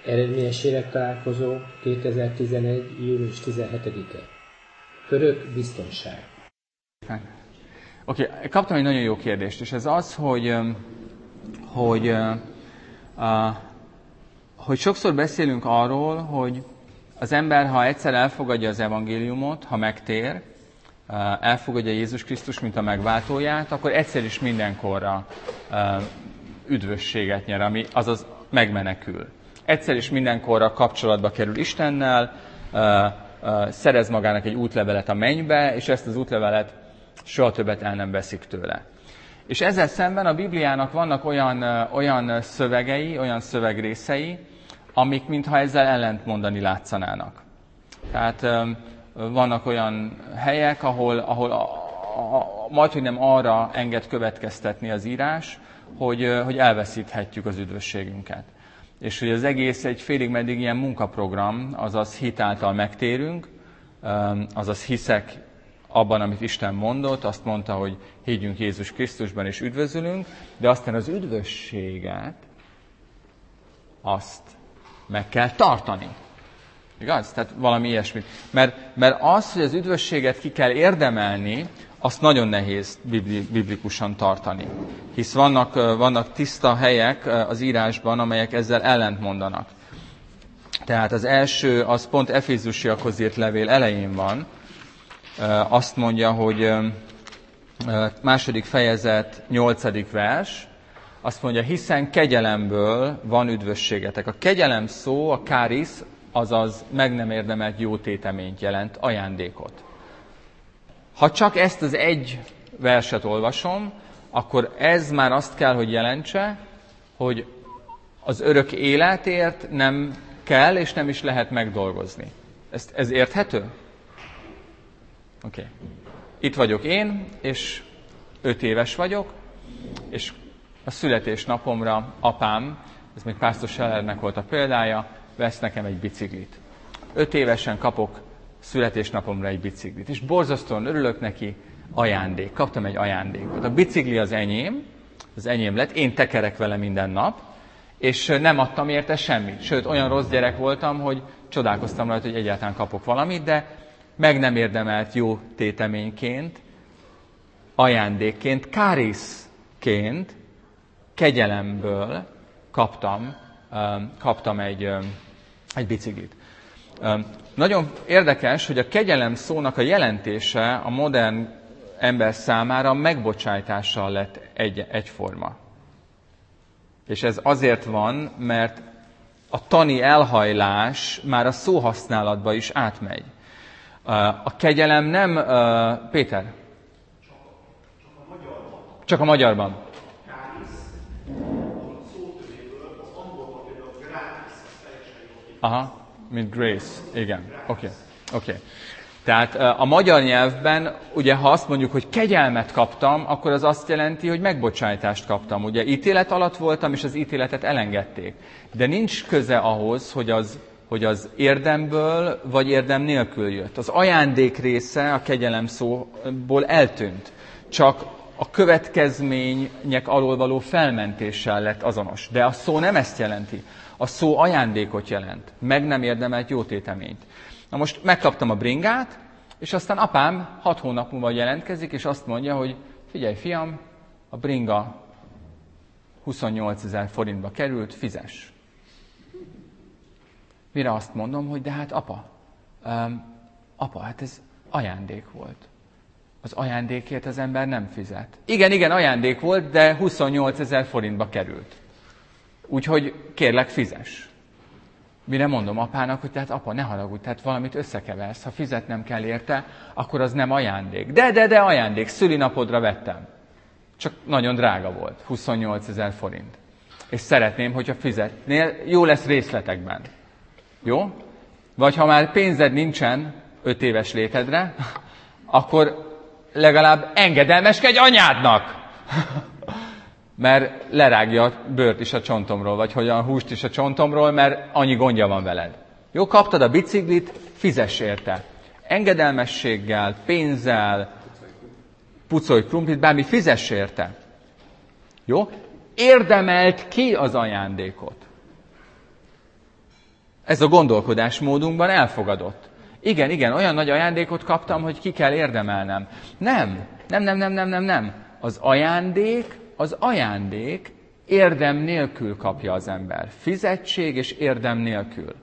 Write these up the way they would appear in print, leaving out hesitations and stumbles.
Eredményes élettalálkozó 2011. július 17-e. Örök biztonság. Oké, kaptam egy nagyon jó kérdést, és ez az, hogy sokszor beszélünk arról, hogy az ember, ha egyszer elfogadja az evangéliumot, ha megtér, elfogadja Jézus Krisztus, mint a megváltóját, akkor egyszer is mindenkorra üdvösséget nyer, azaz megmenekül. Egyszer is mindenkorra kapcsolatba kerül Istennel, szerez magának egy útlevelet a mennybe, és ezt az útlevelet soha többet el nem veszik tőle. És ezzel szemben a Bibliának vannak olyan szövegei, olyan szövegrészei, amik mintha ezzel ellentmondani látszanának. Tehát vannak olyan helyek, ahol majdhogy nem arra enged következtetni az írás, hogy elveszíthetjük az üdvösségünket. És hogy az egész egy félig meddig ilyen munkaprogram, azaz hit által megtérünk, azaz hiszek abban, amit Isten mondott, azt mondta, hogy higgyünk Jézus Krisztusban és üdvözülünk, de aztán az üdvösséget, azt meg kell tartani. Igaz? Tehát valami ilyesmit. Mert az, hogy az üdvösséget ki kell érdemelni, azt nagyon nehéz biblikusan tartani. Hisz vannak tiszta helyek az írásban, amelyek ezzel ellentmondanak. Tehát az első, az pont Efézusiakhoz írt levél elején van. Azt mondja, hogy 2. fejezet 8. vers, azt mondja, hiszen kegyelemből van üdvösségetek. A kegyelem szó, a kárisz, azaz meg nem érdemelt jó téteményt jelent, ajándékot. Ha csak ezt az egy verset olvasom, akkor ez már azt kell, hogy jelentse, hogy az örök életért nem kell és nem is lehet megdolgozni. Ez érthető? Oké. Itt vagyok én, és 5 éves vagyok, és a születésnapomra apám, ez még Pásztor Sellernek volt a példája, vesz nekem egy biciklit. 5 évesen kapok születésnapomra egy biciklit, és borzasztóan örülök neki, ajándék. Kaptam egy ajándékot. A bicikli az enyém lett, én tekerek vele minden nap, és nem adtam érte semmit. Sőt, olyan rossz gyerek voltam, hogy csodálkoztam rajta, hogy egyáltalán kapok valamit, de meg nem érdemelt jó téteményként, ajándékként, káriszként, kegyelemből kaptam egy biciklit. Nagyon érdekes, hogy a kegyelem szónak a jelentése a modern ember számára megbocsájtással lett egyforma. És ez azért van, mert a tani elhajlás már a szóhasználatba is átmegy. A kegyelem nem... Péter? Csak a magyarban. Aha, mint grace. Igen, oké. Tehát a magyar nyelvben, ugye ha azt mondjuk, hogy kegyelmet kaptam, akkor az azt jelenti, hogy megbocsájtást kaptam. Ugye ítélet alatt voltam, és az ítéletet elengedték. De nincs köze ahhoz, hogy az érdemből vagy érdem nélkül jött. Az ajándék része a kegyelem szóból eltűnt. Csak a következmények alól való felmentéssel lett azonos. De a szó nem ezt jelenti. A szó ajándékot jelent. Meg nem érdemelt jótéteményt. Na most megkaptam a bringát, és aztán apám 6 hónap múlva jelentkezik, és azt mondja, hogy figyelj fiam, a bringa 28 000 forintba került, fizess. Mire azt mondom, hogy de hát apa, hát ez ajándék volt. Az ajándékért az ember nem fizet. Igen, ajándék volt, de 28 000 forintba került. Úgyhogy kérlek, fizess. Mire mondom apának, hogy tehát apa, ne haragudj, tehát valamit összekeversz. Ha fizetnem kell érte, akkor az nem ajándék. De ajándék, szülinapodra vettem. Csak nagyon drága volt, 28 000 forint. És szeretném, hogyha fizetnél, jó lesz részletekben. Jó? Vagy ha már pénzed nincsen 5 éves létedre, akkor legalább engedelmeskedj anyádnak! Mert lerágja a bőrt is a csontomról, vagy hogy a húst is a csontomról, mert annyi gondja van veled. Jó, kaptad a biciklit, fizess érte. Engedelmességgel, pénzzel, pucolj krumplit, bármi, fizess érte. Jó? Érdemelt ki az ajándékot. Ez a gondolkodásmódunkban elfogadott. Igen, olyan nagy ajándékot kaptam, hogy ki kell érdemelnem. Nem. Az ajándék érdem nélkül kapja az ember. Fizetség és érdem nélkül.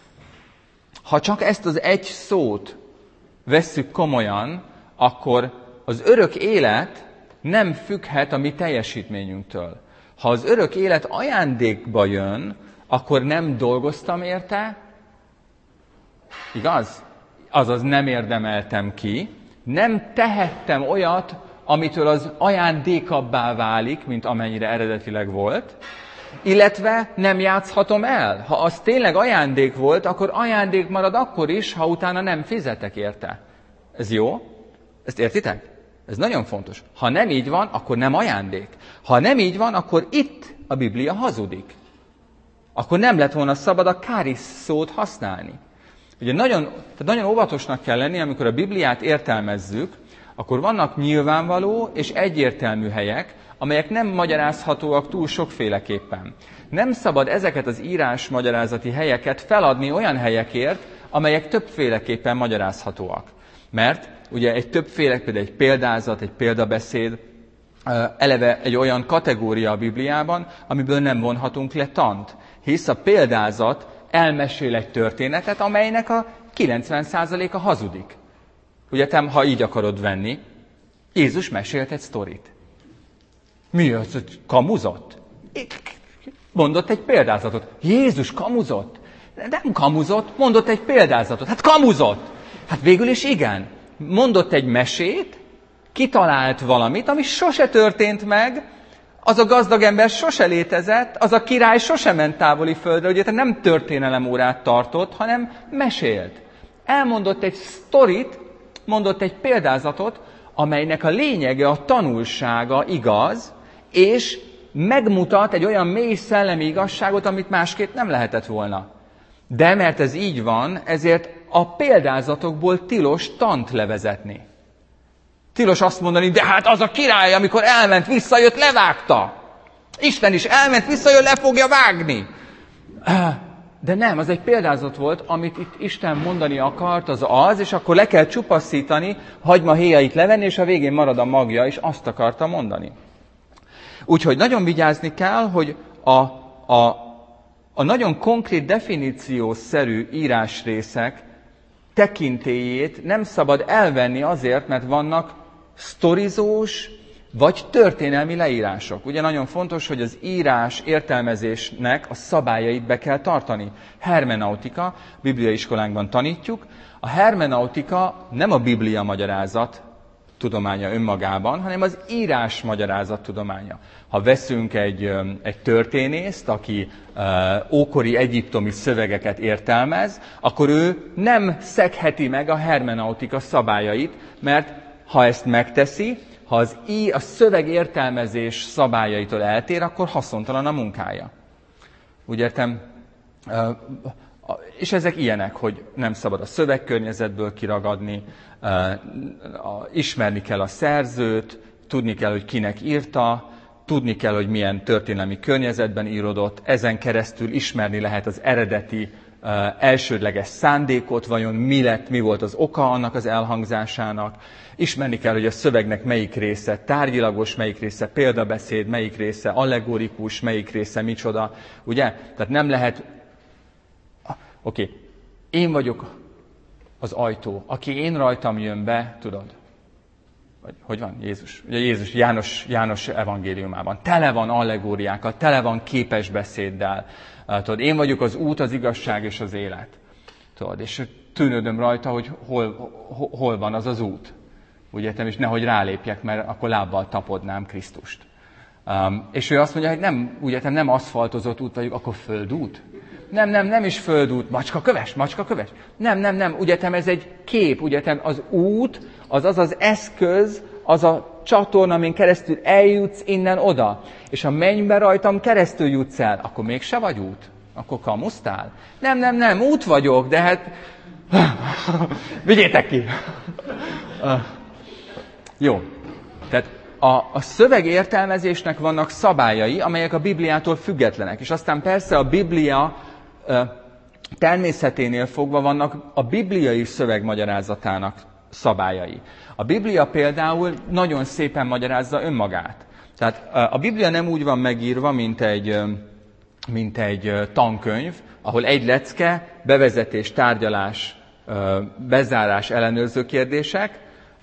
Ha csak ezt az egy szót vesszük komolyan, akkor az örök élet nem függhet a mi teljesítményünktől. Ha az örök élet ajándékba jön, akkor nem dolgoztam érte, igaz? Azaz nem érdemeltem ki, nem tehettem olyat, amitől az ajándékabbá válik, mint amennyire eredetileg volt, illetve nem játszhatom el. Ha az tényleg ajándék volt, akkor ajándék marad akkor is, ha utána nem fizetek érte. Ez jó? Ezt értitek? Ez nagyon fontos. Ha nem így van, akkor nem ajándék. Ha nem így van, akkor itt a Biblia hazudik. Akkor nem lett volna szabad a káris szót használni. Ugye nagyon óvatosnak kell lenni, amikor a Bibliát értelmezzük, akkor vannak nyilvánvaló és egyértelmű helyek, amelyek nem magyarázhatóak túl sokféleképpen. Nem szabad ezeket az írásmagyarázati helyeket feladni olyan helyekért, amelyek többféleképpen magyarázhatóak. Mert ugye például egy példázat, egy példabeszéd, eleve egy olyan kategória a Bibliában, amiből nem vonhatunk le tant. Hisz a példázat elmesél egy történetet, amelynek a 90%-a hazudik. Ugye te, ha így akarod venni, Jézus mesélt egy sztorit. Mi az, hogy kamuzott? Mondott egy példázatot. Jézus kamuzott? Nem kamuzott, mondott egy példázatot. Hát kamuzott! Hát végül is igen. Mondott egy mesét, kitalált valamit, ami sose történt meg, az a gazdag ember sose létezett, az a király sose ment távoli földre, ugye nem történelemórát tartott, hanem mesélt. Elmondott egy sztorit, mondott egy példázatot, amelynek a lényege, a tanulsága igaz, és megmutat egy olyan mély szellemi igazságot, amit másképp nem lehetett volna. De mert ez így van, ezért a példázatokból tilos tant levezetni. Tilos azt mondani, de hát az a király, amikor elment, visszajött, levágta. Isten is elment, visszajött, le fogja vágni. De nem, az egy példázat volt, amit itt Isten mondani akart, az, és akkor le kell csupasszítani, hagyma héjait levenni, és a végén marad a magja, és azt akarta mondani. Úgyhogy nagyon vigyázni kell, hogy a nagyon konkrét definíciószerű írásrészek tekintélyét nem szabad elvenni azért, mert vannak sztorizós vagy történelmi leírások. Ugye nagyon fontos, hogy az írás értelmezésnek a szabályait be kell tartani. Hermeneutika, bibliaiskolánkban tanítjuk. A hermeneutika nem a Biblia magyarázat tudománya önmagában, hanem az írás magyarázat tudománya. Ha veszünk egy történészt, aki ókori egyiptomi szövegeket értelmez, akkor ő nem szegheti meg a hermeneutika szabályait, mert ha ezt megteszi, ha a szöveg értelmezés szabályaitól eltér, akkor haszontalan a munkája. Úgy értem? És ezek ilyenek, hogy nem szabad a szövegkörnyezetből kiragadni, ismerni kell a szerzőt, tudni kell, hogy kinek írta, tudni kell, hogy milyen történelmi környezetben írodott, ezen keresztül ismerni lehet az eredeti elsődleges szándékot, vajon mi volt az oka annak az elhangzásának, ismerni kell, hogy a szövegnek melyik része tárgyilagos, melyik része példabeszéd, melyik része allegorikus, melyik része micsoda, ugye? Tehát nem lehet... Oké, én vagyok az ajtó, aki én rajtam jön be, tudod? Vagy hogy van? Jézus. Ugye Jézus János evangéliumában. Tele van allegóriákkal, tele van képes beszéddel. Tudod, én vagyok az út, az igazság és az élet. Tudod, és tűnődöm rajta, hogy hol van az az út. Ugye, és nehogy rálépjek, mert akkor lábbal tapodnám Krisztust. És ő azt mondja, hogy nem aszfaltozott út vagyok, akkor földút. Nem is földút, macskaköves. Nem, ugyatem ez egy kép, ugyatem az út, az eszköz, az a csatorna, amin keresztül eljutsz innen oda. És ha mennybe rajtam keresztül jutsz el, akkor mégse vagy út? Akkor kamusztál? Nem, út vagyok, de hát... Vigyétek ki! Jó, tehát a szövegértelmezésnek vannak szabályai, amelyek a Bibliától függetlenek. És aztán persze a Biblia természeténél fogva vannak a bibliai szövegmagyarázatának szabályai. A Biblia például nagyon szépen magyarázza önmagát. Tehát a Biblia nem úgy van megírva, mint egy tankönyv, ahol egy lecke, bevezetés, tárgyalás, bezárás, ellenőrző kérdések,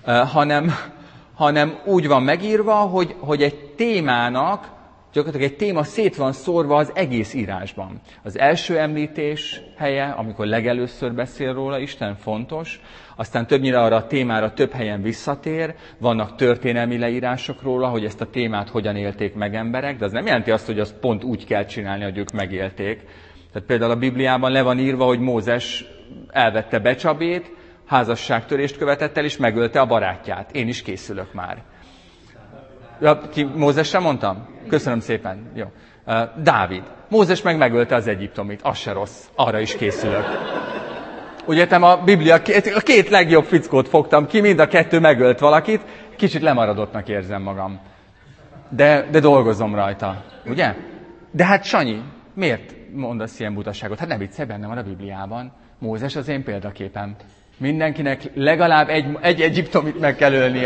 hanem úgy van megírva, hogy egy témának, gyakorlatilag egy téma szét van szórva az egész írásban. Az első említés helye, amikor legelőször beszél róla, Isten fontos, aztán többnyire arra a témára több helyen visszatér, vannak történelmi leírások róla, hogy ezt a témát hogyan élték meg emberek, de az nem jelenti azt, hogy azt pont úgy kell csinálni, hogy ők megélték. Tehát például a Bibliában le van írva, hogy Mózes elvette Becsabét, házasságtörést követett el, és megölte a barátját. Én is készülök már. Ja, Mózesre mondtam? Köszönöm szépen. Jó. Dávid. Mózes megölte az egyiptomit. Az se rossz. Arra is készülök. Úgy értem, a Biblia a két legjobb fickót fogtam ki, mind a kettő megölt valakit. Kicsit lemaradottnak érzem magam. De dolgozom rajta. Ugye? De hát Sanyi, miért mondasz ilyen butaságot? Hát ne viccelj, benne van a Bibliában. Mózes az én példaképem. Mindenkinek legalább egy egyiptomit meg kell ölnie.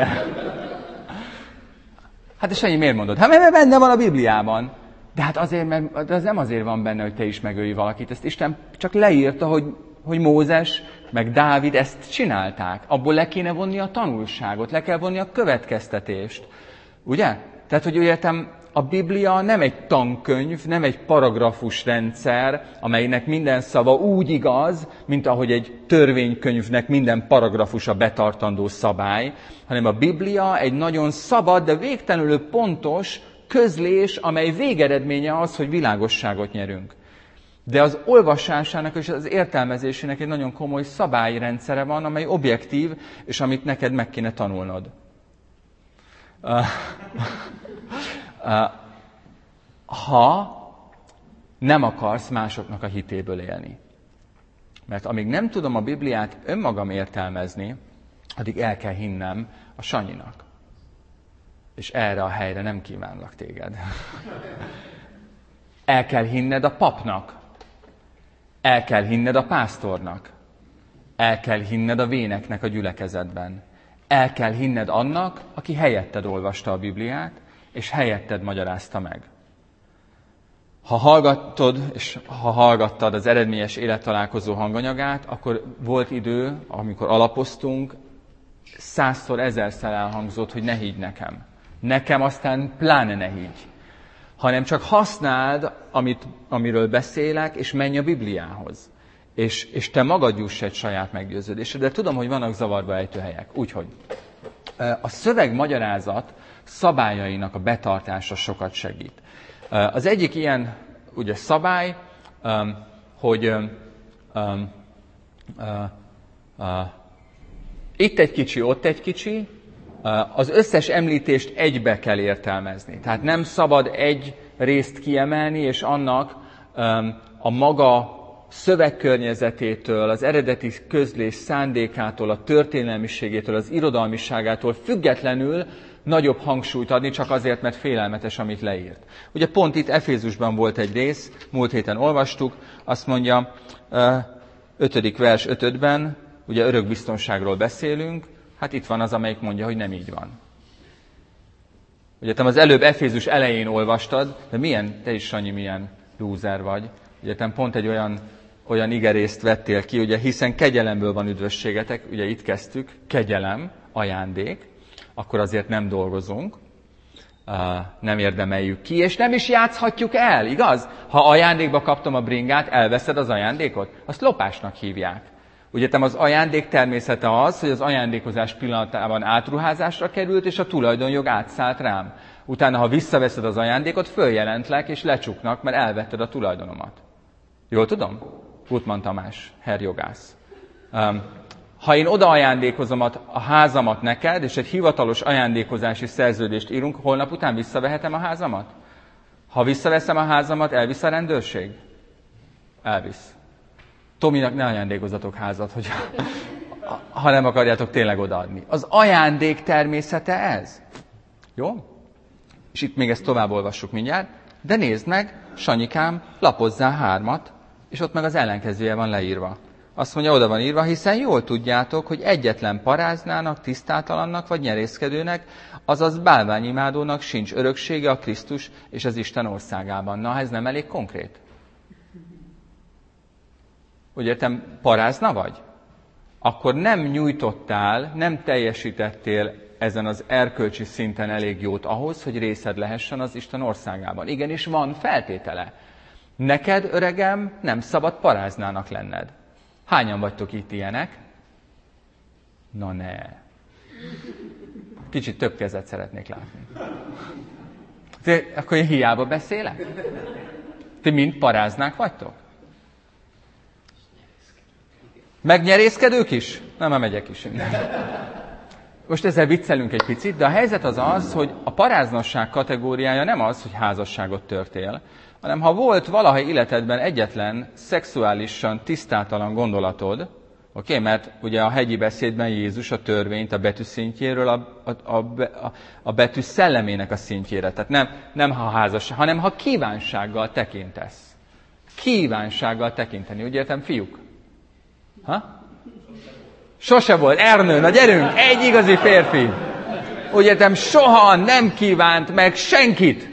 Hát de Sanyi, miért mondod? Hát mert benne van a Bibliában. De hát azért, mert az nem azért van benne, hogy te is megölj valakit. Ezt Isten csak leírta, hogy Mózes meg Dávid ezt csinálták. Abból le kéne vonni a tanulságot, le kell vonni a következtetést. Ugye? Tehát, hogy úgy értem, a Biblia nem egy tankönyv, nem egy paragrafus rendszer, amelynek minden szava úgy igaz, mint ahogy egy törvénykönyvnek minden paragrafusa betartandó szabály, hanem a Biblia egy nagyon szabad, de végtelenül pontos közlés, amely végeredménye az, hogy világosságot nyerünk. De az olvasásának és az értelmezésének egy nagyon komoly szabályrendszere van, amely objektív, és amit neked meg kéne tanulnod. Ha nem akarsz másoknak a hitéből élni. Mert amíg nem tudom a Bibliát önmagam értelmezni, addig el kell hinnem a Sanyinak. És erre a helyre nem kívánlak téged. El kell hinned a papnak. El kell hinned a pásztornak. El kell hinned a véneknek a gyülekezetben. El kell hinned annak, aki helyetted olvasta a Bibliát, és helyetted magyarázta meg. Ha hallgattad az eredményes élettalálkozó hanganyagát, akkor volt idő, amikor alapoztunk, 100-szor, 1000-szer elhangzott, hogy ne higgy nekem. Nekem aztán pláne ne higgy. Hanem csak használd, amiről beszélek, és menj a Bibliához. És te magad juss egy saját meggyőződésre. De tudom, hogy vannak zavarba ejtő helyek. Úgyhogy a szövegmagyarázat szabályainak a betartása sokat segít. Az egyik ilyen ugye, szabály, hogy itt egy kicsi, ott egy kicsi, az összes említést egybe kell értelmezni. Tehát nem szabad egy részt kiemelni, és annak a maga szövegkörnyezetétől, az eredeti közlés szándékától, a történelmiségétől, az irodalmiságától függetlenül nagyobb hangsúlyt adni, csak azért, mert félelmetes, amit leírt. Ugye pont itt Efézusban volt egy rész, múlt héten olvastuk, azt mondja, 5. vers 5-ben, ugye örökbiztonságról beszélünk, hát itt van az, amelyik mondja, hogy nem így van. Ugye te az előbb Efézus elején olvastad, de te is, Sanyi, milyen lúzer vagy. Ugye te pont egy olyan igerészt vettél ki, ugye, hiszen kegyelemből van üdvösségetek, ugye itt kezdtük, kegyelem, ajándék, akkor azért nem dolgozunk, nem érdemeljük ki, és nem is játszhatjuk el, igaz? Ha ajándékba kaptam a bringát, elveszed az ajándékot, azt lopásnak hívják. Ugye az ajándék természete az, hogy az ajándékozás pillanatában átruházásra került, és a tulajdonjog átszállt rám. Utána, ha visszaveszed az ajándékot, följelentlek, és lecsuknak, mert elvetted a tulajdonomat. Jól tudom? Gutmann Tamás, herr jogász. Ha én oda ajándékozom a házamat neked, és egy hivatalos ajándékozási szerződést írunk, holnap után visszavehetem a házamat? Ha visszaveszem a házamat, elvisz a rendőrség? Elvisz. Tominak ne ajándékozzatok házat, ha nem akarjátok tényleg odaadni. Az ajándék természete ez. Jó? És itt még ezt tovább olvassuk mindjárt. De nézd meg, Sanyikám, lapozzál 3, És ott meg az ellenkezője van leírva. Azt mondja, oda van írva, hiszen jól tudjátok, hogy egyetlen paráznának, tisztátalannak vagy nyerészkedőnek, azaz bálványimádónak sincs öröksége a Krisztus és az Isten országában. Na, ez nem elég konkrét? Úgy értem, parázna vagy? Akkor nem nyújtottál, nem teljesítettél ezen az erkölcsi szinten elég jót ahhoz, hogy részed lehessen az Isten országában. Igenis van feltétele. Neked, öregem, nem szabad paráznának lenned. Hányan vagytok itt ilyenek? Na ne. Kicsit több kezet szeretnék látni. Akkor én hiába beszélek? Ti mind paráznák vagytok? Megnyerészkedők is? Nem, már megyek is. Most ezzel viccelünk egy picit, de a helyzet az az, hogy a paráznosság kategóriája nem az, hogy házasságot törtél, hanem ha volt valaha életedben egyetlen szexuálisan tisztátalan gondolatod, oké, mert ugye a hegyi beszédben Jézus a törvényt a betű szintjéről a betű szellemének a szintjére, tehát nem ha házasság, hanem ha kívánsággal tekintesz. Kívánsággal tekinteni, úgy értem, fiúk? Ha? Sose volt, Ernő, na gyerünk, egy igazi férfi. Úgy értem, soha nem kívánt meg senkit.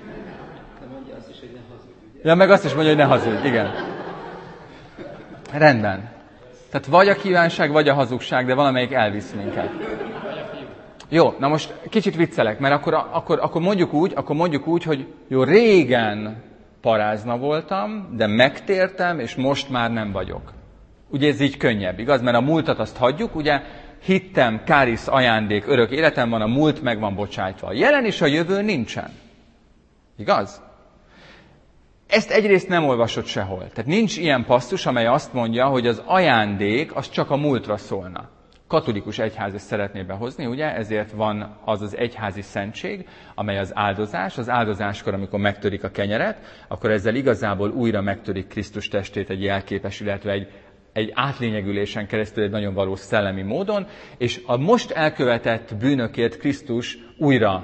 Ja, meg azt is mondja, hogy ne hazudj, igen. Rendben. Tehát vagy a kívánság, vagy a hazugság, de valamelyik elvisz minket. Jó, na most kicsit viccelek, mert akkor mondjuk úgy, hogy jó, régen parázna voltam, de megtértem, és most már nem vagyok. Ugye ez így könnyebb, igaz? Mert a múltat azt hagyjuk, ugye hittem, kárisz, ajándék, örök életem van, a múlt meg van bocsájtva. A jelen és a jövő nincsen. Igaz? Ezt egyrészt nem olvasott sehol. Tehát nincs ilyen passzus, amely azt mondja, hogy az ajándék az csak a múltra szólna. Katolikus egyház ezt szeretné behozni, ugye? Ezért van az az egyházi szentség, amely az áldozás. Az áldozáskor, amikor megtörik a kenyeret, akkor ezzel igazából újra megtörik Krisztus testét egy jelképes, illetve egy átlényegülésen keresztül egy nagyon valós szellemi módon, és a most elkövetett bűnökért Krisztus újra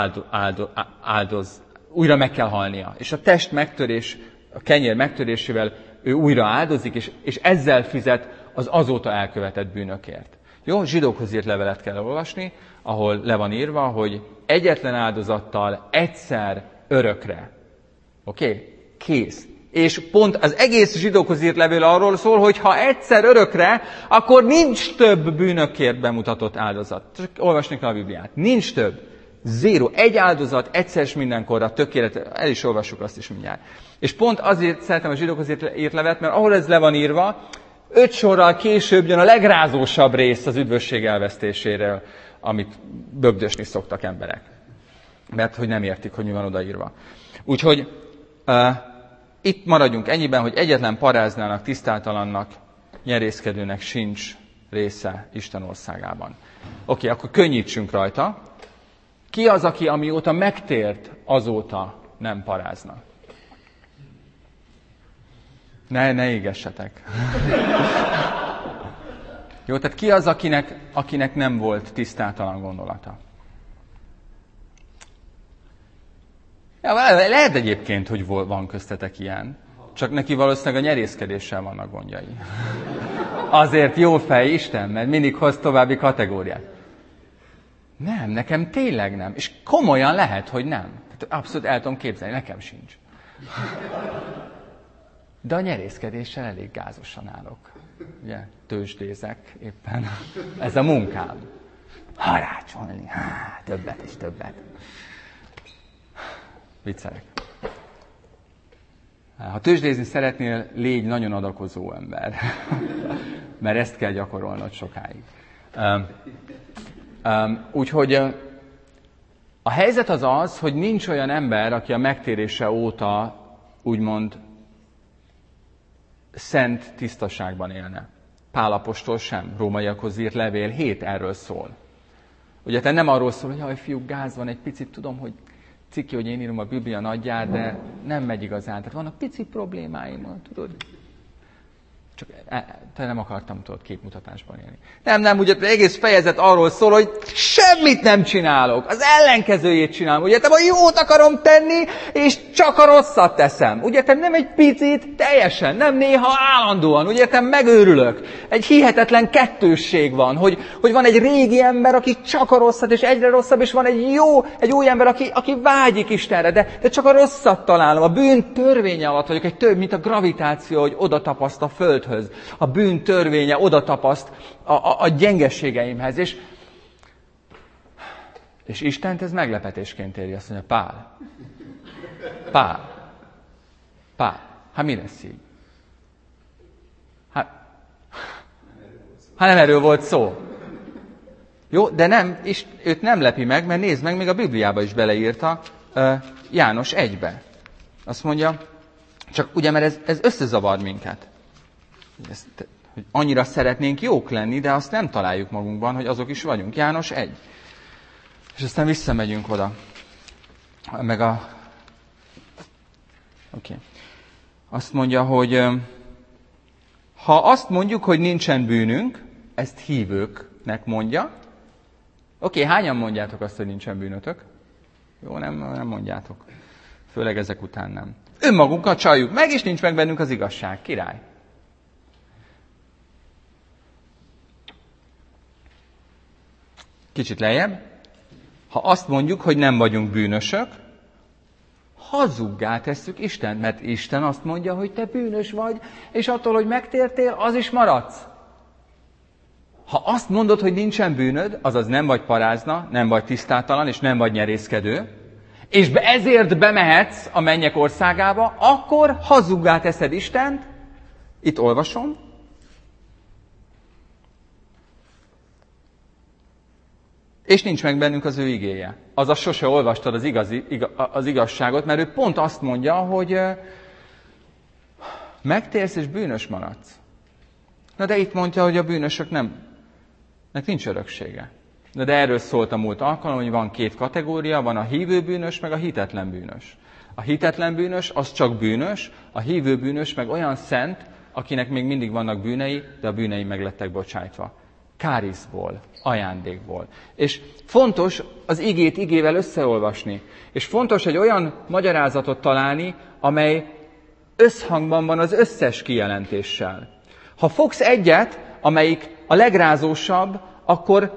újra meg kell halnia. És a test megtörés, a kenyér megtörésével ő újra áldozik, és ezzel fizet az azóta elkövetett bűnökért. Jó, zsidókhoz írt levelet kell olvasni, ahol le van írva, hogy egyetlen áldozattal egyszer örökre. Oké? Kész. És pont az egész zsidókhoz írt levél arról szól, hogy ha egyszer örökre, akkor nincs több bűnökért bemutatott áldozat. Csak olvasni kell a Bibliát. Nincs több. Zéro. Egy áldozat, egyszer és mindenkorra tökéletes. El is olvassuk azt is mindjárt. És pont azért szeretem a zsidókhoz írt levelet, mert ahol ez le van írva, 5 sorral később jön a legrázósabb rész az üdvösség elvesztéséről, amit bögdösni szoktak emberek. Mert hogy nem értik, hogy mi van odaírva. Úgyhogy itt maradjunk ennyiben, hogy egyetlen paráznának, tisztátalannak, nyerészkedőnek sincs része Isten országában. Oké, akkor könnyítsünk rajta. Ki az, aki amióta megtért, azóta nem parázna? Ne égessetek. Jó, tehát ki az, akinek nem volt tisztátalan gondolata? Ja, lehet egyébként, hogy van köztetek ilyen. Csak neki valószínűleg a nyerészkedéssel vannak gondjai. Azért jó fej Isten, mert mindig hoz további kategóriát. Nem, nekem tényleg nem. És komolyan lehet, hogy nem. Abszolút el tudom képzelni, nekem sincs. De a nyerészkedéssel elég gázosan állok. Ugye, tőzsdézek éppen. Ez a munkám. Harácsolni. Többet és többet. Viccelek. Ha tőzsdézni szeretnél, légy nagyon adakozó ember. Mert ezt kell gyakorolnod sokáig. Úgyhogy a helyzet az, hogy nincs olyan ember, aki a megtérése óta úgymond szent tisztaságban élne. Pál apostol sem, Rómaiakhoz írt levél 7 erről szól. Ugye te nem arról szól, hogy jaj, fiúk, gáz van egy picit, tudom, hogy ciki, hogy én írom a Biblia nagyját, de nem megy igazán. Tehát vannak pici problémáim, tudod. Csak te nem akartam képmutatásban élni. Nem, ugye az egész fejezet arról szól, hogy semmit nem csinálok. Az ellenkezőjét csinálom. Ugye, a jót akarom tenni, és csak a rosszat teszem. Ugye, nem egy picit, teljesen, nem néha, állandóan. Ugye, megőrülök. Egy hihetetlen kettősség van, hogy van egy régi ember, aki csak a rosszat, és egyre rosszabb, és van egy új ember, aki vágyik Istenre, de csak a rosszat találom. A bűn törvénye alatt vagyok, egy több, mint a gravitáció, hogy oda tapaszt a földhöz. A bűn törvénye oda tapaszt a gyengeségeimhez. És Istent ez meglepetésként éri, azt mondja, Pál, hát mi lesz így? Hát nem erről volt szó. Jó, de nem, őt nem lepi meg, mert nézd meg, még a Bibliába is beleírta János 1-be. Azt mondja, csak ugye, mert ez összezavar minket. Hogy annyira szeretnénk jók lenni, de azt nem találjuk magunkban, hogy azok is vagyunk. János 1. És aztán visszamegyünk oda. Oké. Azt mondja, hogy ha azt mondjuk, hogy nincsen bűnünk, ezt hívőknek mondja. Oké, hányan mondjátok azt, hogy nincsen bűnötök? Jó, nem mondjátok. Főleg ezek után nem. Önmagunkat csaljuk meg, és nincs meg bennünk az igazság. Király. Kicsit lejjebb. Ha azt mondjuk, hogy nem vagyunk bűnösök, hazuggá tesszük Istent, mert Isten azt mondja, hogy te bűnös vagy, és attól, hogy megtértél, az is maradsz. Ha azt mondod, hogy nincsen bűnöd, azaz nem vagy parázna, nem vagy tisztátalan, és nem vagy nyerészkedő, és ezért bemehetsz a mennyek országába, akkor hazuggá teszed Istent, itt olvasom, és nincs meg bennünk az ő igéje. Azaz sose olvastad az igazságot, mert ő pont azt mondja, hogy megtérsz és bűnös maradsz. Na de itt mondja, hogy a bűnösöknek nincs öröksége. De erről szólt a múlt alkalom, hogy van két kategória, van a hívő bűnös, meg a hitetlen bűnös. A hitetlen bűnös, az csak bűnös, a hívő bűnös meg olyan szent, akinek még mindig vannak bűnei, de a bűnei meg lettek bocsájtva. Káriszból, ajándékból. És fontos az igét igével összeolvasni. És fontos egy olyan magyarázatot találni, amely összhangban van az összes kijelentéssel. Ha fogsz egyet, amelyik a legrázósabb, akkor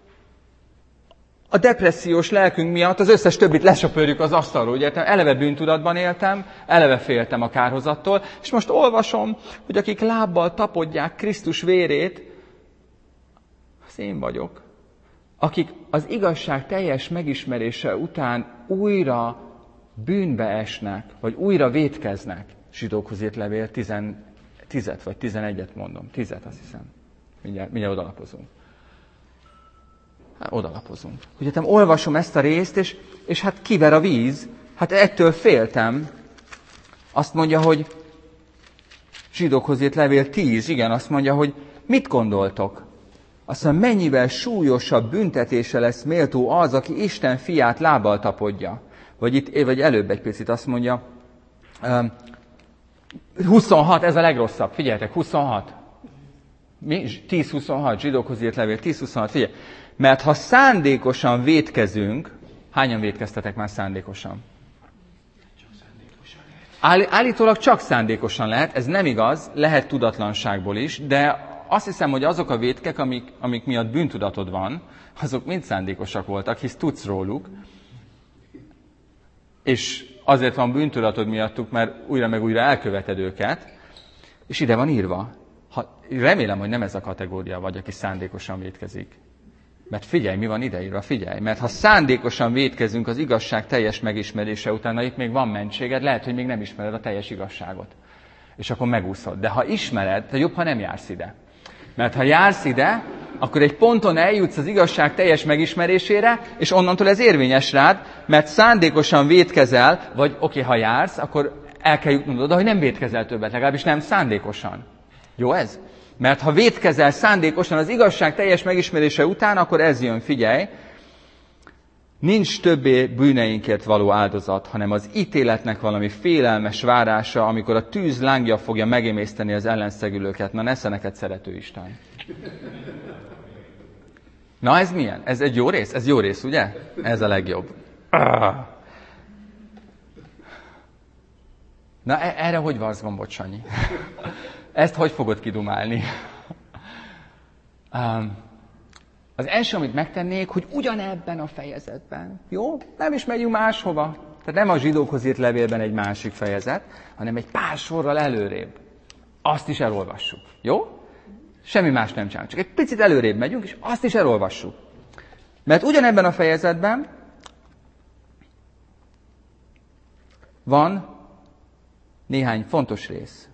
a depressziós lelkünk miatt az összes többit lesöpörjük az asztalról. Ugye eleve bűntudatban éltem, eleve féltem a kárhozattól, és most olvasom, hogy akik lábbal tapodják Krisztus vérét, az én vagyok. Akik az igazság teljes megismerése után újra bűnbe esnek, vagy újra vétkeznek. Zsidókhoz írt levél 10 vagy 11-et mondom. 10 azt hiszem. Mindjárt odalapozunk. Odalapozunk. Ugye olvasom ezt a részt, és hát kiver a víz. Hát ettől féltem. Azt mondja, hogy Zsidókhoz írt levél 10, igen, azt mondja, hogy mit gondoltok? Azt mondja, mennyivel súlyosabb büntetése lesz méltó az, aki Isten fiát lábbal tapodja. Vagy előbb egy picit azt mondja, 26, ez a legrosszabb. Figyeljetek, 26. 10-26, Zsidókhoz írt levél, 10-26, figyelj. Mert ha szándékosan vétkezünk, hányan vétkeztetek már szándékosan? Állítólag csak szándékosan lehet, ez nem igaz, lehet tudatlanságból is, de azt hiszem, hogy azok a vétkek, amik miatt bűntudatod van, azok mind szándékosak voltak, hisz tudsz róluk, és azért van bűntudatod miattuk, mert újra meg újra elköveted őket, és ide van írva. Remélem, hogy nem ez a kategória vagy, aki szándékosan vétkezik. Mert figyelj, mi van ideírva, figyelj. Mert ha szándékosan vétkezünk az igazság teljes megismerése után, itt még van mentséged, lehet, hogy még nem ismered a teljes igazságot. És akkor megúszod. De ha ismered, de jobb, ha nem jársz ide. Mert ha jársz ide, akkor egy ponton eljutsz az igazság teljes megismerésére, és onnantól ez érvényes rád, mert szándékosan vétkezel, vagy oké, ha jársz, akkor el kell jutnod oda, hogy nem vétkezel többet, legalábbis nem szándékosan. Jó ez? Mert ha vétkezel szándékosan az igazság teljes megismerése után, akkor ez jön, figyelj. Nincs többé bűneinkért való áldozat, hanem az ítéletnek valami félelmes várása, amikor a tűz lángja fogja megemészteni az ellenszegülőket. Na, nesze neked, szerető Isten! Na, ez milyen? Ez egy jó rész? Ez jó rész, ugye? Ez a legjobb. Na, erre hogy varsz gombot, Sanyi? Ezt hogy fogod kidumálni? Az első, amit megtennék, hogy ugyanebben a fejezetben, jó? Nem is megyünk máshova. Tehát nem a zsidókhoz írt levélben egy másik fejezet, hanem egy pár sorral előrébb. Azt is elolvassuk, jó? Semmi más nem csinálunk, csak egy picit előrébb megyünk, és azt is elolvassuk. Mert ugyanebben a fejezetben van néhány fontos rész.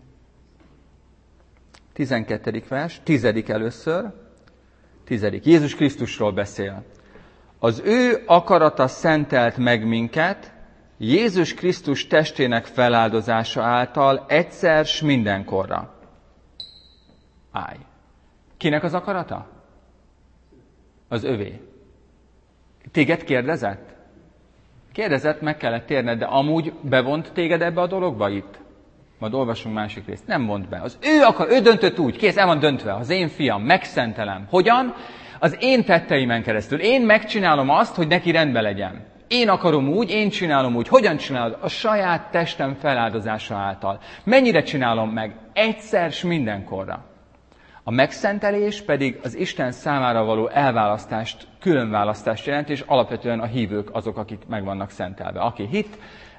12. vers, 10. először, 10. Jézus Krisztusról beszél. Az ő akarata szentelt meg minket, Jézus Krisztus testének feláldozása által egyszer s mindenkorra. Állj. Kinek az akarata? Az övé. Téged kérdezett? Kérdezett, meg kellett térned, de amúgy bevont téged ebbe a dologba itt? Majd olvassunk másik részt. Nem vont be. Ő döntött úgy, kész, el van döntve. Az én fiam, megszentelem. Hogyan? Az én tetteimen keresztül. Én megcsinálom azt, hogy neki rendben legyen. Én akarom úgy, én csinálom úgy. Hogyan csinálod? A saját testem feláldozása által. Mennyire csinálom meg? Egyszer s mindenkorra. A megszentelés pedig az Isten számára való elválasztást, különválasztást jelent, és alapvetően a hívők azok, akik meg vannak szentelve. Aki hit,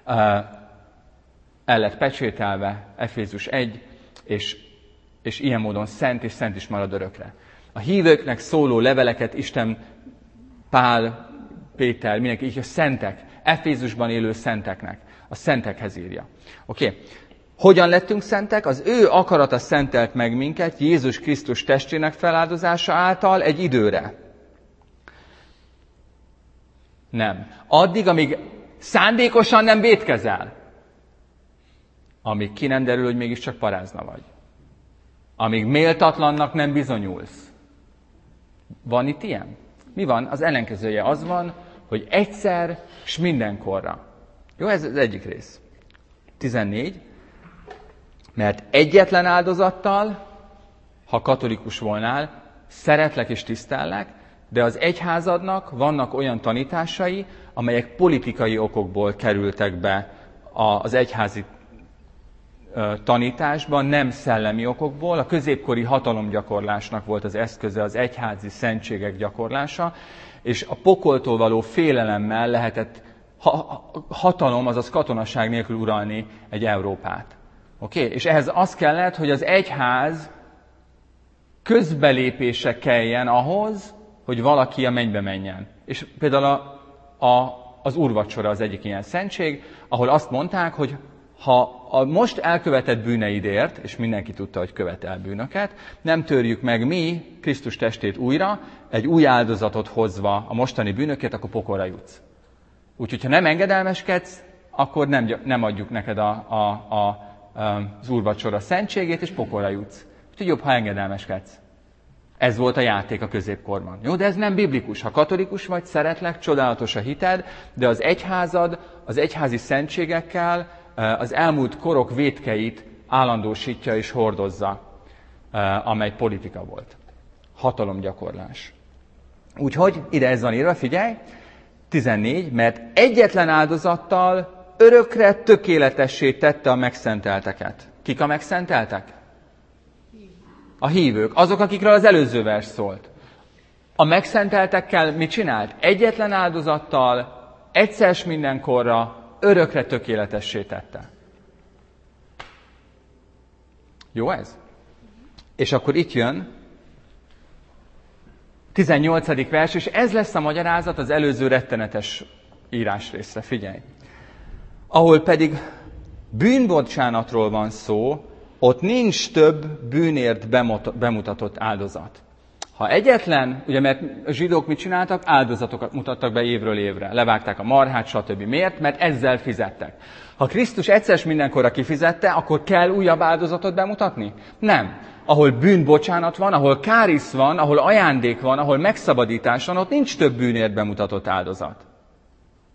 el lett pecsételve, Efézus 1, és ilyen módon szent, és szent is marad örökre. A hívőknek szóló leveleket Isten, Pál, Péter, mindenki, így a szentek, Efézusban élő szenteknek, a szentekhez írja. Oké. Hogyan lettünk szentek? Az ő akarata szentelt meg minket Jézus Krisztus testének feláldozása által egy időre. Nem. Addig, amíg szándékosan nem vétkezel. Amíg ki nem derül, hogy mégiscsak parázna vagy. Amíg méltatlannak nem bizonyulsz. Van itt ilyen? Mi van? Az ellenkezője az van, hogy egyszer s mindenkorra. Jó, ez az egyik rész. 14. Mert egyetlen áldozattal, ha katolikus volnál, szeretlek és tisztellek, de az egyházadnak vannak olyan tanításai, amelyek politikai okokból kerültek be az egyházi tanításban, nem szellemi okokból. A középkori hatalomgyakorlásnak volt az eszköze az egyházi szentségek gyakorlása, és a pokoltól való félelemmel lehetett hatalom, azaz katonaság nélkül uralni egy Európát. Oké? És ehhez az kellett, hogy az egyház közbelépése kelljen ahhoz, hogy valaki a mennybe menjen. És például az úrvacsora az egyik ilyen szentség, ahol azt mondták, hogy ha a most elkövetett bűneidért, és mindenki tudta, hogy követel bűnöket, nem törjük meg mi Krisztus testét újra, egy új áldozatot hozva a mostani bűnökért, akkor pokolra jutsz. Úgyhogy, ha nem engedelmeskedsz, akkor nem adjuk neked az úrvacsora szentségét, és pokolra jutsz. Úgyhogy jobb, ha engedelmeskedsz. Ez volt a játék a középkorban. Jó, de ez nem biblikus. Ha katolikus vagy, szeretlek, csodálatos a hited, de az egyházad az egyházi szentségekkel az elmúlt korok vétkeit állandósítja és hordozza, amely politika volt. Hatalomgyakorlás. Úgyhogy ide ez van írva, figyelj, 14, mert egyetlen áldozattal örökre tökéletessé tette a megszentelteket. Kik a megszenteltek? A hívők, azok, akikről az előző vers szólt. A megszenteltekkel mit csinált? Egyetlen áldozattal, egyszer s mindenkorra, örökre tökéletessé tette. Jó ez? És akkor itt jön 18. vers, és ez lesz a magyarázat az előző rettenetes írásrészre. Figyelj! Ahol pedig bűnbocsánatról van szó, ott nincs több bűnért bemutatott áldozat. Ha egyetlen, ugye mert a zsidók mit csináltak? Áldozatokat mutattak be évről évre. Levágták a marhát, stb. Miért? Mert ezzel fizettek. Ha Krisztus egyszer mindenkorra kifizette, akkor kell újabb áldozatot bemutatni? Nem. Ahol bűnbocsánat van, ahol kárisz van, ahol ajándék van, ahol megszabadítás van, ott nincs több bűnért bemutatott áldozat.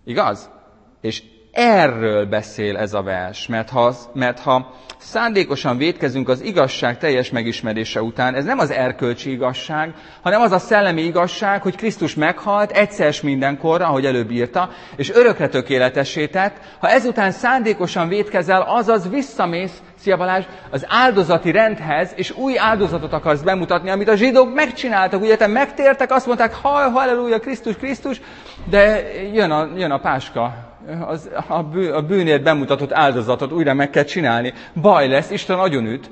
Igaz? És erről beszél ez a vers, mert ha szándékosan vétkezünk az igazság teljes megismerése után, ez nem az erkölcsi igazság, hanem az a szellemi igazság, hogy Krisztus meghalt egyszer s mindenkorra, ahogy előbb írta, és örökre tökéletessé tett. Ha ezután szándékosan vétkezel, azaz visszamész, szia Balázs, az áldozati rendhez, és új áldozatot akarsz bemutatni, amit a zsidók megcsináltak. Ugye te megtértek, azt mondták, halleluja, Krisztus, Krisztus, de jön a páska. A bűnért bemutatott áldozatot újra meg kell csinálni. Baj lesz, Isten agyonüt.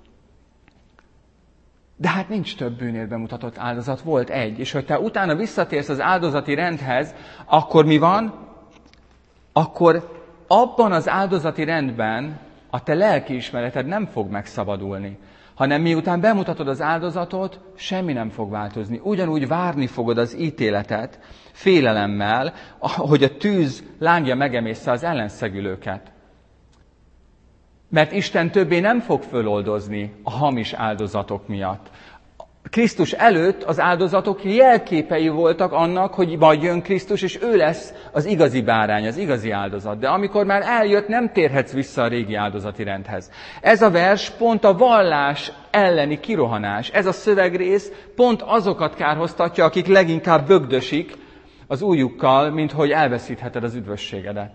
De hát nincs több bűnért bemutatott áldozat, volt egy. És hogy te utána visszatérsz az áldozati rendhez, akkor mi van? Akkor abban az áldozati rendben a te lelkiismereted nem fog megszabadulni, hanem miután bemutatod az áldozatot, semmi nem fog változni. Ugyanúgy várni fogod az ítéletet, félelemmel, hogy a tűz lángja megemészze az ellenszegülőket. Mert Isten többé nem fog föloldozni a hamis áldozatok miatt. Krisztus előtt az áldozatok jelképei voltak annak, hogy majd jön Krisztus, és ő lesz az igazi bárány, az igazi áldozat. De amikor már eljött, nem térhetsz vissza a régi áldozati rendhez. Ez a vers pont a vallás elleni kirohanás. Ez a szövegrész pont azokat kárhoztatja, akik leginkább bögdösik az ujjukkal, mint hogy elveszítheted az üdvösségedet.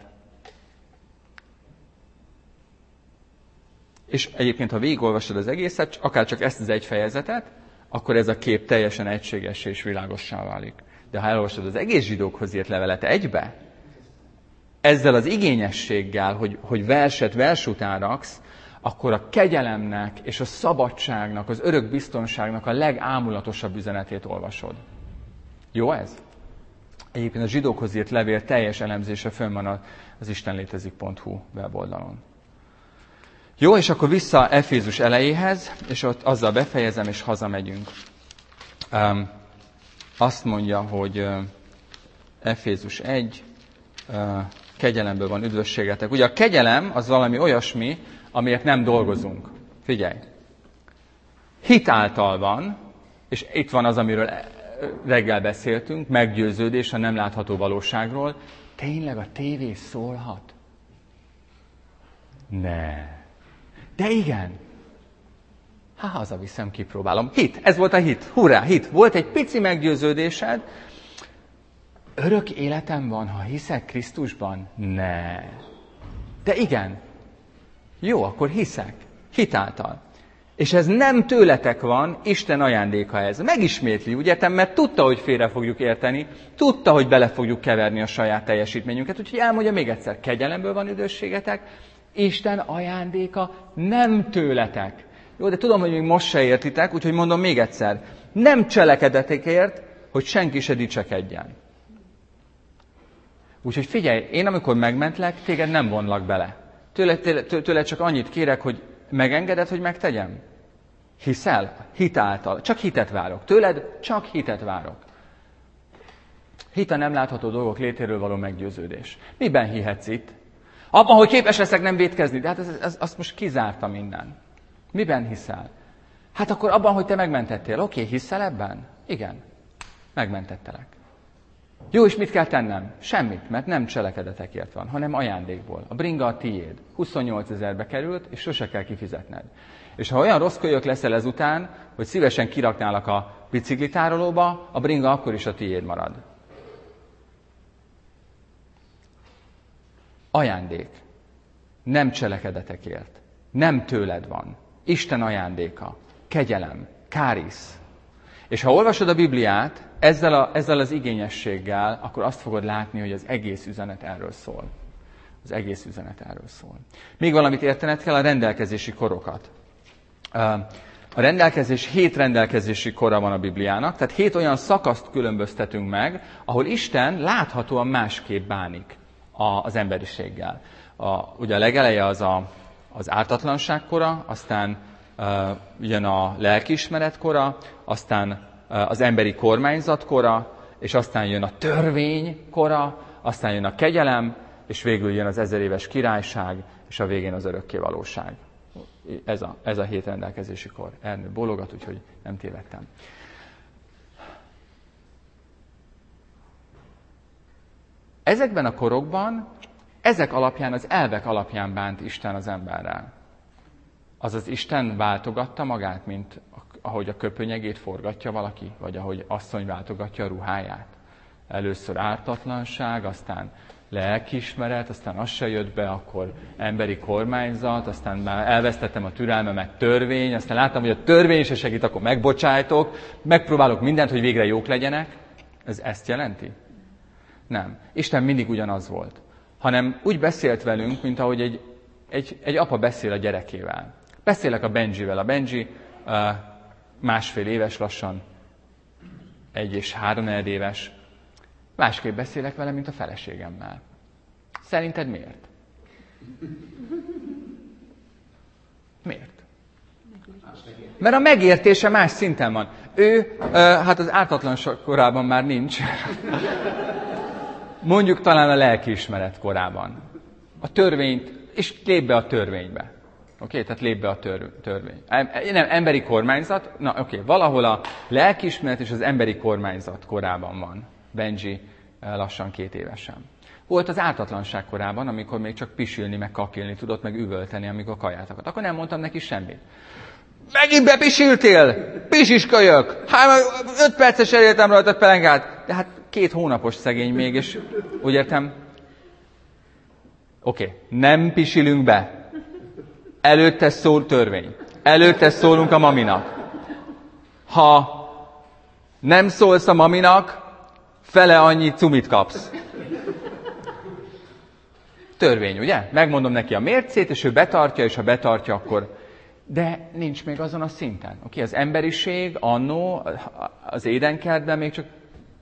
És egyébként, ha végigolvasod az egészet, akár csak ezt az egy fejezetet, akkor ez a kép teljesen egységessé és világossá válik. De ha elolvasod az egész zsidókhoz írt levelet egybe, ezzel az igényességgel, hogy verset vers után raksz, akkor a kegyelemnek és a szabadságnak, az örök biztonságnak a legámulatosabb üzenetét olvasod. Jó ez? Egyébként a zsidókhoz írt levél teljes elemzése fönn van az istenlétezik.hu weboldalon. Jó, és akkor vissza Efézus elejéhez, és ott azzal befejezem, és hazamegyünk. Azt mondja, hogy Efézus 1, kegyelemből van üdvösségetek. Ugye a kegyelem az valami olyasmi, amiért nem dolgozunk. Figyelj! Hit által van, és itt van az, amiről reggel beszéltünk, meggyőződés a nem látható valóságról. Tényleg a tévé szólhat? Ne. De igen. Hazaviszem, kipróbálom. Hit, ez volt a hit. Hurrá, hit. Volt egy pici meggyőződésed. Örök életem van, ha hiszek Krisztusban? Ne. De igen. Jó, akkor hiszek. Hitáltal. És ez nem tőletek van, Isten ajándéka ez. Megismétli, ugye, mert tudta, hogy félre fogjuk érteni, tudta, hogy bele fogjuk keverni a saját teljesítményünket, úgyhogy elmondja még egyszer, kegyelemből van üdvösségetek, Isten ajándéka nem tőletek. Jó, de tudom, hogy még most se értitek, úgyhogy mondom még egyszer. Nem cselekedetekért, hogy senki se dicsekedjen. Úgyhogy figyelj, én amikor megmentlek, téged nem vonlak bele. Tőled csak annyit kérek, hogy megengeded, hogy megtegyem? Hiszel? Hit által. Csak hitet várok. Tőled csak hitet várok. Hit a nem látható dolgok létéről való meggyőződés. Miben hihetsz itt? Abban, hogy képes leszek nem vétkezni. De hát azt most kizárta minden. Miben hiszel? Hát akkor abban, hogy te megmentettél. Oké, hiszel ebben? Igen. Megmentettelek. Jó, és mit kell tennem? Semmit, mert nem cselekedetekért van, hanem ajándékból. A bringa a tiéd. 28 000-be került, és sose kell kifizetned. És ha olyan rossz kölyök leszel ezután, hogy szívesen kiraknálak a biciklitárolóba, a bringa akkor is a tiéd marad. Ajándék. Nem cselekedetekért. Nem tőled van. Isten ajándéka. Kegyelem. Kárisz. És ha olvasod a Bibliát ezzel az igényességgel, akkor azt fogod látni, hogy az egész üzenet erről szól. Az egész üzenet erről szól. Még valamit értened kell, a rendelkezési korokat. A rendelkezés 7 rendelkezési kora van a Bibliának, tehát 7 olyan szakaszt különböztetünk meg, ahol Isten láthatóan másképp bánik az emberiséggel. Ugye a legeleje az ártatlanság kora, aztán jön a lelkiismeret kora, aztán az emberi kormányzat kora, és aztán jön a törvény kora, aztán jön a kegyelem, és végül jön az 1000 éves királyság, és a végén az örökké valóság. Ez a 7 rendelkezési kor. Ernő bólogat, úgyhogy nem tévedtem. Ezekben a korokban, ezek alapján, az elvek alapján bánt Isten az emberrel. Azaz Isten váltogatta magát, mint ahogy a köpönyegét forgatja valaki, vagy ahogy asszony váltogatja a ruháját. Először ártatlanság, aztán lelkiismeret, aztán az se jött be, akkor emberi kormányzat, aztán már elvesztettem a türelmemet, törvény, aztán láttam, hogy a törvény se segít, akkor megbocsájtok, megpróbálok mindent, hogy végre jók legyenek. Ez ezt jelenti? Nem. Isten mindig ugyanaz volt. Hanem úgy beszélt velünk, mint ahogy egy apa beszél a gyerekével. Beszélek a Benjivel. A Benji 1,5 éves lassan, 1 és 3,5 éves. Másképp beszélek vele, mint a feleségemmel. Szerinted miért? Miért? Mert a megértése más szinten van. Ő, hát az ártatlanság korában már nincs. Mondjuk talán a lelkiismeret korában. A törvényt, és lép be a törvénybe. Oké, tehát lép be a törvény. Nem, emberi kormányzat, valahol a lelkiismeret és az emberi kormányzat korában van. Benji lassan 2 évesen. Volt az ártatlanság korában, amikor még csak pisilni, meg kakilni tudott, meg üvölteni, amikor kaját akart. Akkor nem mondtam neki semmit. Megint bepisiltél! Pisiskölyök! 5 perces elértem rajta a pelenkát. De hát 2 hónapos szegény még, és úgy értem, nem pisilünk be. Előtte szól törvény. Előtte szólunk a maminak. Ha nem szólsz a maminak, fele annyi cumit kapsz. Törvény, ugye? Megmondom neki a mércét, és ő betartja, és ha betartja, akkor... De nincs még azon a szinten. Az emberiség annó, az édenkertben még csak...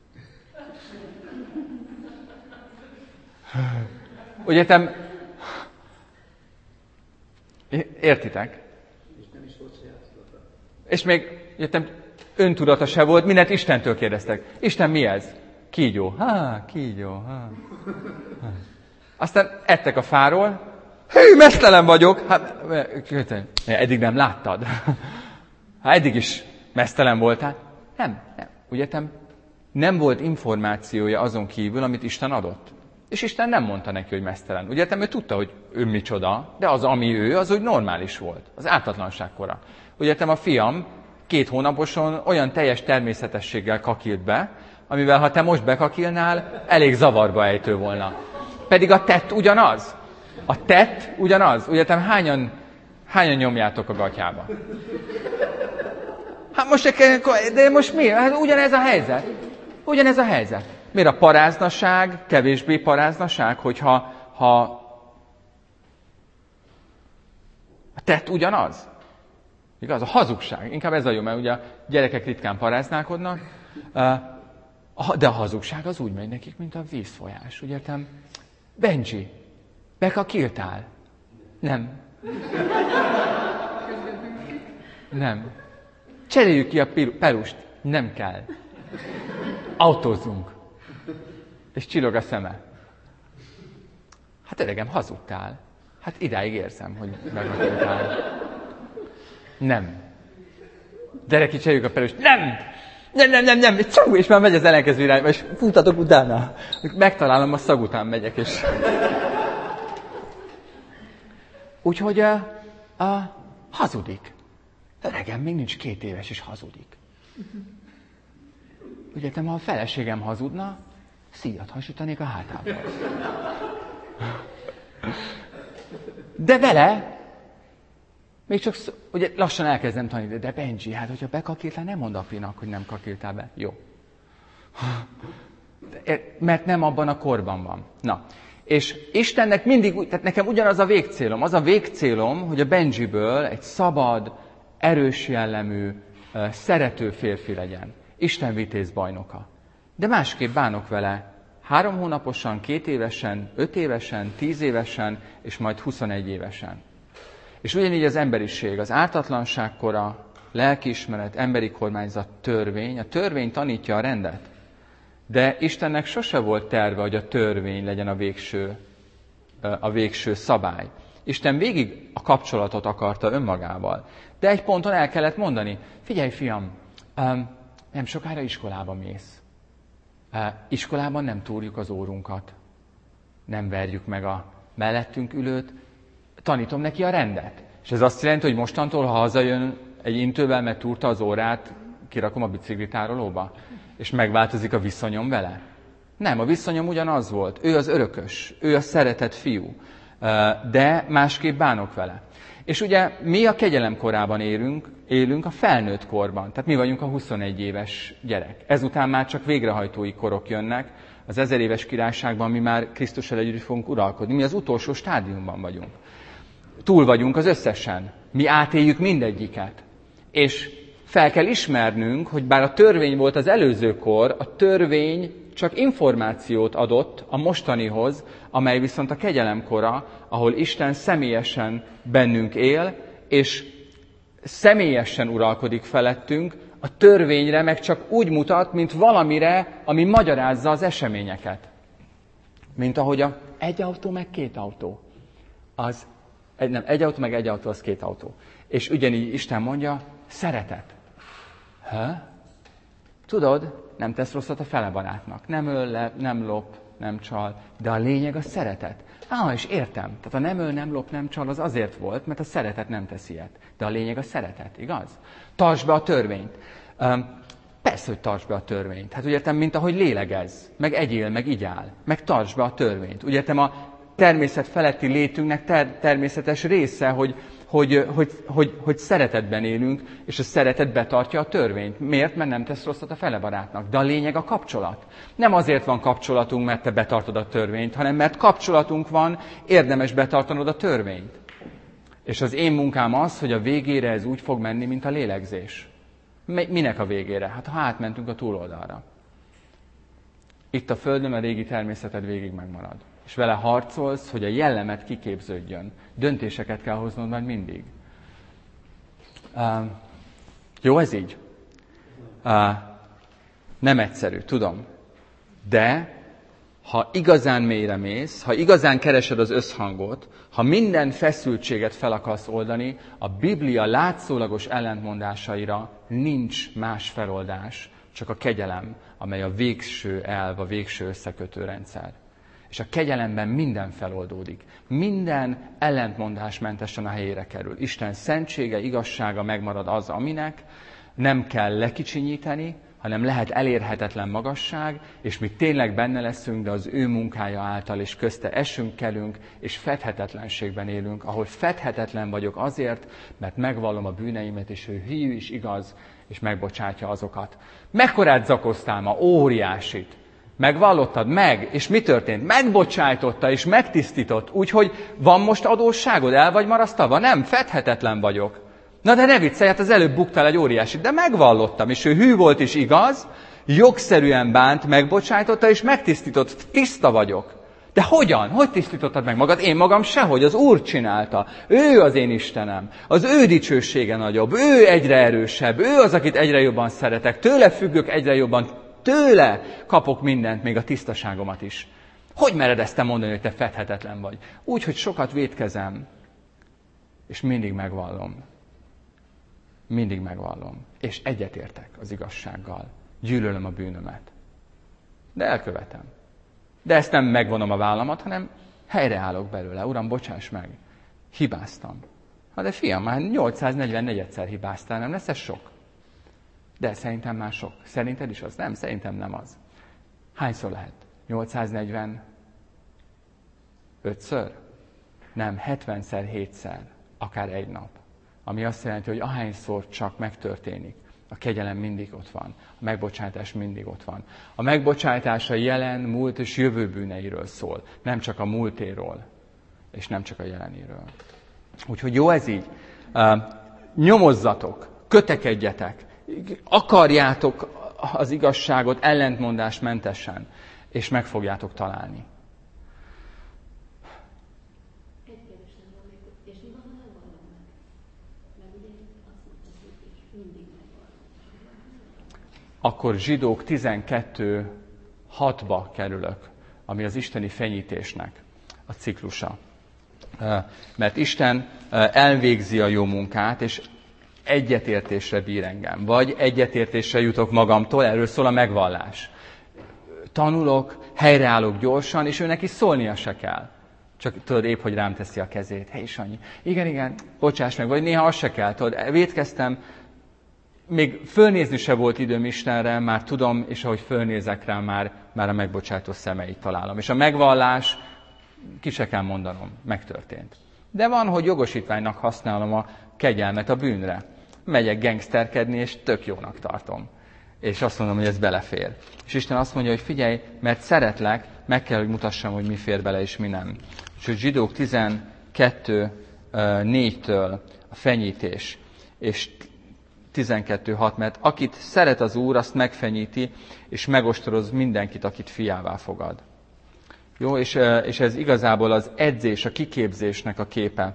Ugye te... Értitek? És még öntudata se volt, mindent Istentől kérdeztek. Isten, mi ez? Kígyó. Kígyó. Aztán ettek a fáról. Hű, meztelen vagyok! Eddig nem láttad. Eddig is meztelen voltál. Nem. Ugye nem volt információja azon kívül, amit Isten adott. És Isten nem mondta neki, hogy meztelen. Ugye ő tudta, hogy ő micsoda, de az, ami ő, az úgy normális volt. Az ártatlanság kora. Ugye a fiam 2 hónaposon olyan teljes természetességgel kakilt be, amivel ha te most bekakilnál, elég zavarba ejtő volna. Pedig a tett ugyanaz. A tett ugyanaz. Ugye hányan nyomjátok a gatyába? De most mi? Hát ugyanez a helyzet. Ugyanez a helyzet. Miért a paráznaság kevésbé paráznaság, hogyha a tett ugyanaz? Igaz? A hazugság. Inkább ez a jó, mert ugye a gyerekek ritkán paráználkodnak, de a hazugság az úgy megy nekik, mint a vízfolyás. Úgy értem? Benji, bekakiltál? Nem. Nem. Cseréljük ki a perust. Nem kell. Autózzunk. És csillog a szeme. Hát öregem, hazudtál. Hát idáig érzem, hogy megakiltál. Nem. Gyere ki, cseréljük a perust. Nem. Csú, és már megy az ellenkező irányba, és futatok utána. Megtalálom, a szag után megyek, és... Úgyhogy hazudik. Öregem, még nincs 2 éves, és hazudik. Ugye, ha a feleségem hazudna, szíjat hasítanék a hátába. De vele, még csak, ugye lassan elkezdem tanítani, de Benji, hát hogyha bekakiltál, nem mondd apinak, hogy nem kakiltál be. Jó. Mert nem abban a korban van. Na, és Istennek mindig, tehát nekem ugyanaz a végcélom. Az a végcélom, hogy a Benjiből egy szabad, erős jellemű, szerető férfi legyen. Isten vitéz bajnoka. De másképp bánok vele 3 hónaposan, 2 évesen, 5 évesen, 10 évesen, és majd 21 évesen. És ugyanígy az emberiség, az ártatlanság kora, lelkiismeret, emberi kormányzat, törvény. A törvény tanítja a rendet. De Istennek sose volt terve, hogy a törvény legyen a végső szabály. Isten végig a kapcsolatot akarta önmagával. De egy ponton el kellett mondani, figyelj fiam, nem sokára iskolába mész. Iskolában nem túrjuk az órunkat. nem verjük meg a mellettünk ülőt, tanítom neki a rendet. És ez azt jelenti, hogy mostantól, ha hazajön egy intővel, mert túrta az órát, kirakom a biciklitárolóba, és megváltozik a viszonyom vele? Nem, a viszonyom ugyanaz volt. Ő az örökös, ő a szeretett fiú, de másképp bánok vele. És ugye mi a kegyelem korában élünk a felnőtt korban. Tehát mi vagyunk a 21 éves gyerek. Ezután már csak végrehajtói korok jönnek. Az 1000 éves királyságban mi már Krisztussal együtt fogunk uralkodni. Mi az utolsó stádiumban vagyunk. Túl vagyunk az összesen. Mi átéljük mindegyiket. És fel kell ismernünk, hogy bár a törvény volt az előző kor, a törvény csak információt adott a mostanihoz, amely viszont a kegyelem kora, ahol Isten személyesen bennünk él, és személyesen uralkodik felettünk, a törvényre meg csak úgy mutat, mint valamire, ami magyarázza az eseményeket. Mint ahogy egy autó meg két autó. Egy autó meg egy autó, az két autó. És ugyanígy Isten mondja, szeretet. Tudod, nem tesz rosszat a fele barátnak. Nem öl le, nem lop, nem csal, de a lényeg a szeretet. És értem. Tehát a nem öl, nem lop, nem csal az azért volt, mert a szeretet nem tesz ilyet. De a lényeg a szeretet, igaz? Tartsd be a törvényt. Persze, hogy tartsd be a törvényt. Hát úgy értem, mint ahogy lélegezz, meg egyél, meg igyál, meg tartsd be a törvényt. Úgy értem, a természet feletti létünknek természetes része, hogy szeretetben élünk, és a szeretet betartja a törvényt. Miért? Mert nem tesz rosszat a fele barátnak. De a lényeg a kapcsolat. Nem azért van kapcsolatunk, mert te betartod a törvényt, hanem mert kapcsolatunk van, érdemes betartanod a törvényt. És az én munkám az, hogy a végére ez úgy fog menni, mint a lélegzés. Minek a végére? Hát ha átmentünk a túloldalra. Itt a Földön a régi természeted végig megmarad. És vele harcolsz, hogy a jellemet kiképződjön. Döntéseket kell hoznod majd mindig. Jó ez így? Nem egyszerű, tudom. De ha igazán mélyre mész, ha igazán keresed az összhangot, ha minden feszültséget fel akarsz oldani, a Biblia látszólagos ellentmondásaira nincs más feloldás, csak a kegyelem, amely a végső elv, a végső összekötő rendszer. És a kegyelemben minden feloldódik. Minden ellentmondásmentesen a helyére kerül. Isten szentsége, igazsága megmarad az, aminek nem kell lekicsinyíteni, hanem lehet elérhetetlen magasság, és mi tényleg benne leszünk, de az ő munkája által, és közte esünk, kelünk, és fedhetetlenségben élünk, ahol fedhetetlen vagyok azért, mert megvallom a bűneimet, és ő hű is igaz, és megbocsátja azokat. Mekkorát zakoztál ma? Óriásit! Megvallottad? Meg. És mi történt? Megbocsájtotta és megtisztított. Úgyhogy van most adósságod? El vagy marasztalva? Nem, fedhetetlen vagyok. Na de ne viccelj, hát az előbb buktál egy óriásit, de megvallottam, és ő hű volt és igaz, jogszerűen bánt, megbocsájtotta és megtisztított. Tiszta vagyok. De hogyan? Hogy tisztítottad meg magad? Én magam sehogy, az Úr csinálta. Ő az én Istenem. Az ő dicsősége nagyobb. Ő egyre erősebb. Ő az, akit egyre jobban szeretek. Tőle függök egyre jobban. Tőle kapok mindent, még a tisztaságomat is. Hogy mered ezt te mondani, hogy te fedhetetlen vagy? Úgy, hogy sokat vétkezem, és mindig megvallom. Mindig megvallom. És egyetértek az igazsággal. Gyűlölöm a bűnömet. De elkövetem. De ezt nem megvonom a vállamat, hanem helyreállok belőle. Uram, bocsáss meg. Hibáztam. De fiam, már 844-szer hibáztál, nem lesz ez sok? De szerintem már sok. Szerinted is az? Nem, szerintem nem az. Hányszor lehet? 845-ször? Nem, 70-szer, 7-szer. Akár egy nap. Ami azt jelenti, hogy ahányszor csak megtörténik, a kegyelem mindig ott van. A megbocsátás mindig ott van. A megbocsátás a jelen, múlt és jövő bűneiről szól. Nem csak a múltéről, és nem csak a jelenéről. Úgyhogy jó ez így. Nyomozzatok, kötekedjetek, akarjátok az igazságot ellentmondásmentesen, és meg fogjátok találni. Akkor Zsidók 12:6-ba kerülök, ami az isteni fenyítésnek a ciklusa. Mert Isten elvégzi a jó munkát, és egyetértésre bír engem. Vagy egyetértésre jutok magamtól, erről szól a megvallás. tanulok, helyreállok gyorsan, és ő neki szólnia se kell. Csak tudod, épp, hogy rám teszi a kezét. Hey, Sanyi, igen, bocsáss meg, vagy néha az se kell. Tudod, vétkeztem, még fölnézni se volt időm Istenre, már tudom, és ahogy fölnézek rá, már a megbocsátó szemeit találom. És a megvallás, ki se kell mondanom, megtörtént. De van, hogy jogosítványnak használom a kegyelmet a bűnre. Megyek gengszterkedni, és tök jónak tartom. És azt mondom, hogy ez belefér. És Isten azt mondja, hogy figyelj, mert szeretlek, meg kell, hogy mutassam, hogy mi fér bele, és mi nem. És a Zsidók 12:4-től a fenyítés, és 12:6, mert akit szeret az Úr, azt megfenyíti, és megostoroz mindenkit, akit fiává fogad. Jó, és ez igazából az edzés, a kiképzésnek a képe.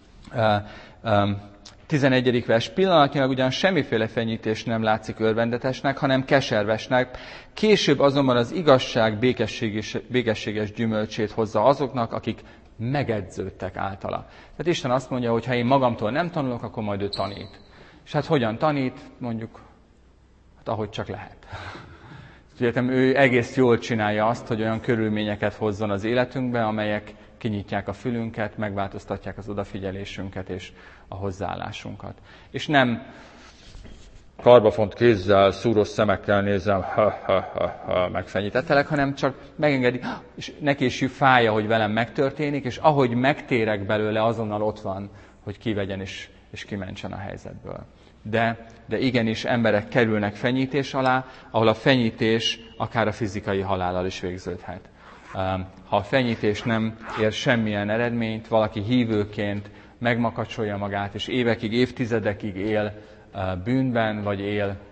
11. vers, pillanatnyilag ugyan semmiféle fenyítés nem látszik örvendetesnek, hanem keservesnek, később azonban az igazság békességes gyümölcsét hozza azoknak, akik megedződtek általa. Tehát Isten azt mondja, hogy ha én magamtól nem tanulok, akkor majd ő tanít. És hát hogyan tanít? Mondjuk, hát ahogy csak lehet. Tudjátok, ő egész jól csinálja azt, hogy olyan körülményeket hozzon az életünkbe, amelyek kinyitják a fülünket, megváltoztatják az odafigyelésünket és a hozzáállásunkat. És nem karbafont kézzel, szúros szemekkel nézem, megfenyítettelek, hanem csak megengedi, és neki is fájja, hogy velem megtörténik, és ahogy megtérek belőle, azonnal ott van, hogy kivegyen és kimentsen a helyzetből. De igenis emberek kerülnek fenyítés alá, ahol a fenyítés akár a fizikai halállal is végződhet. Ha a fenyítés nem ér semmilyen eredményt, valaki hívőként megmakacsolja magát, és évekig, évtizedekig él bűnben, vagy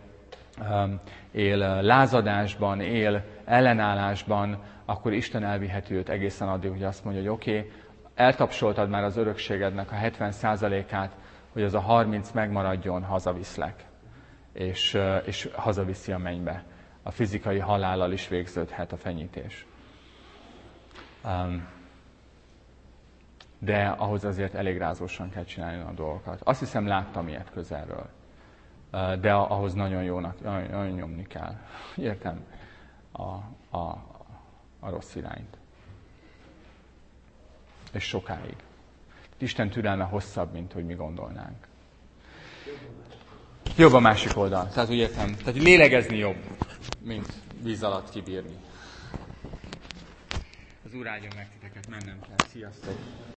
él lázadásban, él ellenállásban, akkor Isten elviheti őt egészen addig, hogy azt mondja, hogy oké, eltapsoltad már az örökségednek a 70%-át, hogy az a 30 megmaradjon, hazaviszlek, és hazaviszi a mennybe. A fizikai halállal is végződhet a fenyítés. De ahhoz azért elég rázósan kell csinálni a dolgokat. Azt hiszem, láttam ilyet közelről. De ahhoz nagyon nyomni kell. Értem? A rossz irányt. És sokáig. Isten türelme hosszabb, mint hogy mi gondolnánk. Jobb a másik oldal. Tehát úgy értem. Tehát lélegezni jobb, mint víz alatt kibírni. Az Úr áldjon meg titeket, mennem kell. Sziasztok!